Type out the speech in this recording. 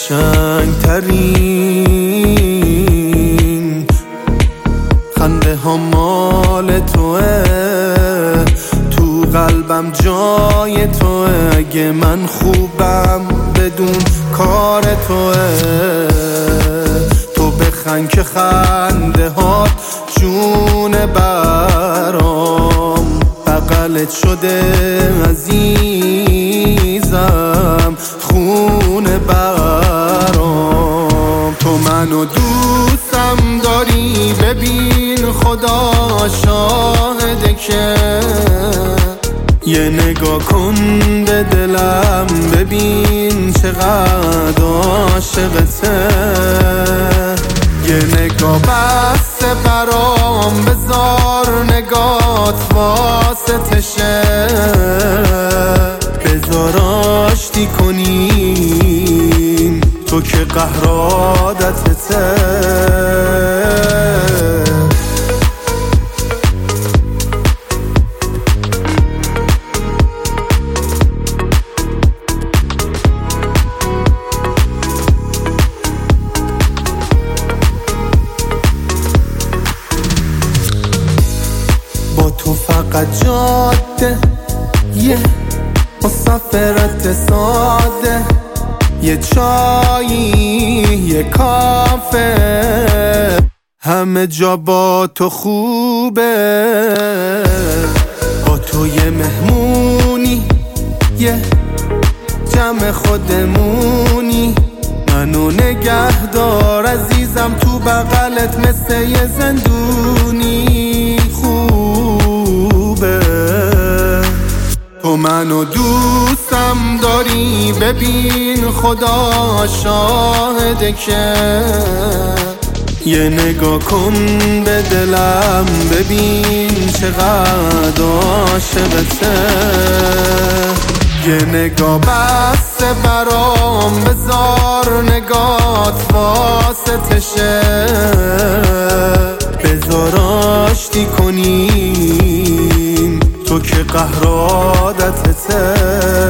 قشنگ ترین خنده ها مال توه، تو قلبم جای توه. اگه من خوبم بدون کار توه، تو بخند که خنده هات جون برام. بغلت شده عزیزم خونه برام. تو منو دوستم داری، ببین خدا شاهده که یه نگاه کن به دلم، ببین چقدر عاشقته. یه نگاه بس برام بذار، نگات واسطشه. بذار آشتی کنیم، تو که قهر عادتته. با تو فقط جاده، یه مسافرت ساده، یه چایی، یه کافه، همه جا با تو خوبه. با تو یه مهمونی، یه جمع خودمونی. منو نگه دار عزیزم تو بغلت مثل یه زندونی. خوبه تو منو دوستم داری، ببین خدا شاهده که یه نگاه کن به دلم، ببین چقدر عاشقته. یه نگاه بس برام بذار، نگات واسطشه. بذار آشتی کنیم، تو که قهر عادتته.